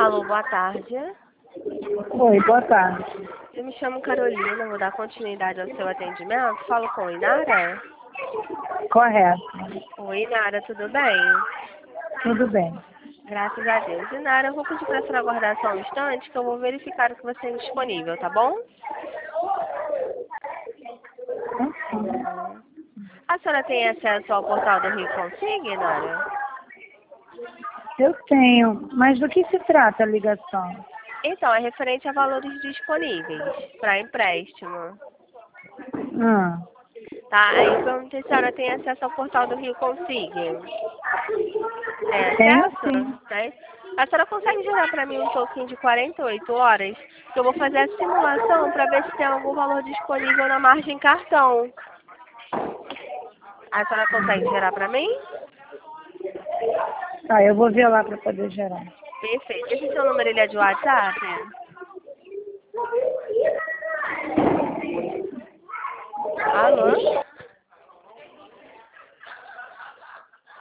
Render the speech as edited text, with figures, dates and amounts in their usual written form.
Alô, boa tarde. Oi, boa tarde. Eu me chamo Carolina, vou dar continuidade ao seu atendimento. Falo com Inara? Correto. Oi, Inara, tudo bem? Tudo bem. Graças a Deus. Inara, eu vou pedir para a senhora aguardar só um instante que eu vou verificar o que você tem disponível, tá bom? A senhora tem acesso ao portal do Rio Consiga, Inara? Eu tenho, mas do que se trata a ligação? Então, é referente a valores disponíveis para empréstimo. Ah, Tá, aí eu perguntei se a senhora tem acesso ao portal do Rio Consiga. Tem tenho acesso? sim. Tem? A senhora consegue gerar para mim um token de 48 horas? Que eu vou fazer a simulação para ver se tem algum valor disponível na margem cartão. A senhora consegue gerar para mim? Tá, eu vou ver lá para poder gerar. Perfeito. Esse seu número ele é de WhatsApp? Alô?